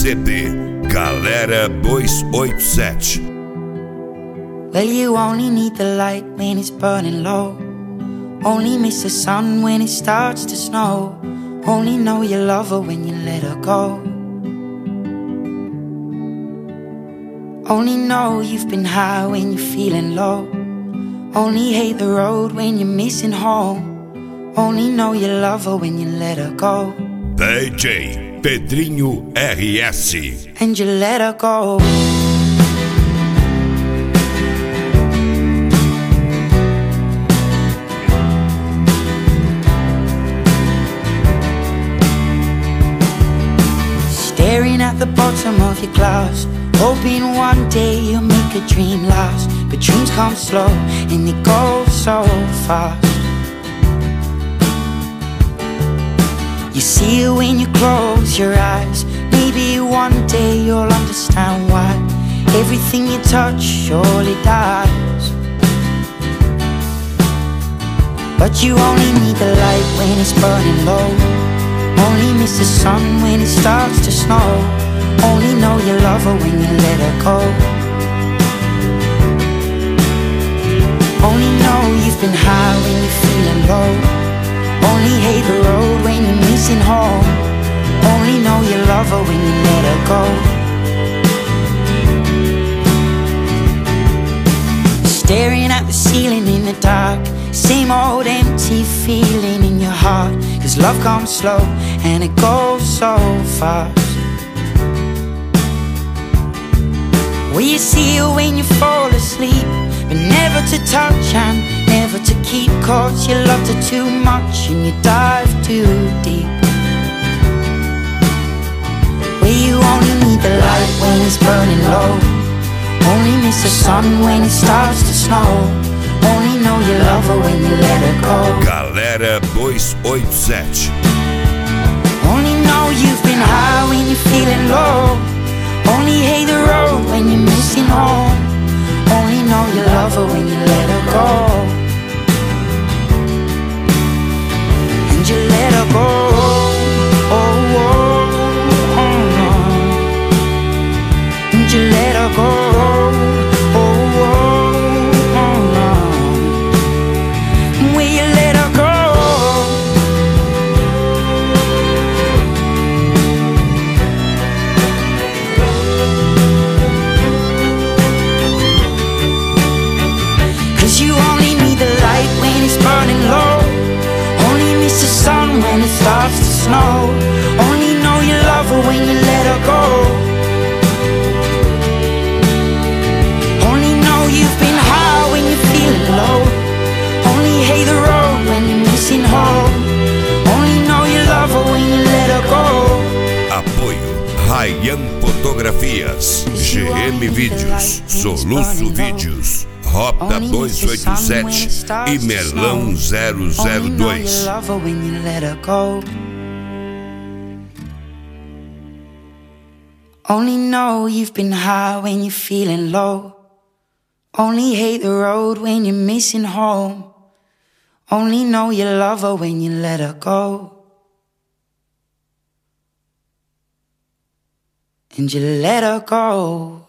CD Galera 287. Well, you only need the light when it's burning low. Only miss the sun when it starts to snow. Only know you love her when you let her go. Only know you've been high when you're feeling low. Only hate the road when you're missing home. Only know you love her when you let her go. DJ Pedrinho RS. And you let her go. Staring at the bottom of your glass, hoping one day you'll make a dream last. But dreams come slow and they go so fast. You see it when you close your eyes. Maybe one day you'll understand why everything you touch surely dies. But you only need the light when it's burning low. Only miss the sun when it starts to snow. Only know you love her when you let her go. Only know you've been high when you're feeling low. Only hate the road when you're missing home. Only know you love her when you let her go. Staring at the ceiling in the dark, same old empty feeling in your heart. Cause love comes slow and it goes so fast. Well, you see her when you fall asleep, but never to touch and never to keep. Cause you loved her too much and you dive too deep. Well, you only need the light when it's burning low. Only miss the sun when it starts to snow. Only know you love her when you let her go. Galera 287. Only know you've been high when you're feeling low. Only hate the road when you're missing home. Only know you love her when you let her go. And you let her go. Oh, oh, oh, oh. And you let her go. When it starts to snow, only know you love her when you let her go. Only know you've been high when you're feeling low. Only hate the road when you're missing home. Only know you love her when you let her go. Apoio Ryan Fotografias, GM Vídeos, Soluço Vídeos, Rota 287 e Melão 002. Only know you've been high when you're feeling low. Only hate the road when you're missing home. Only know you love her when you let her go. And you let her go.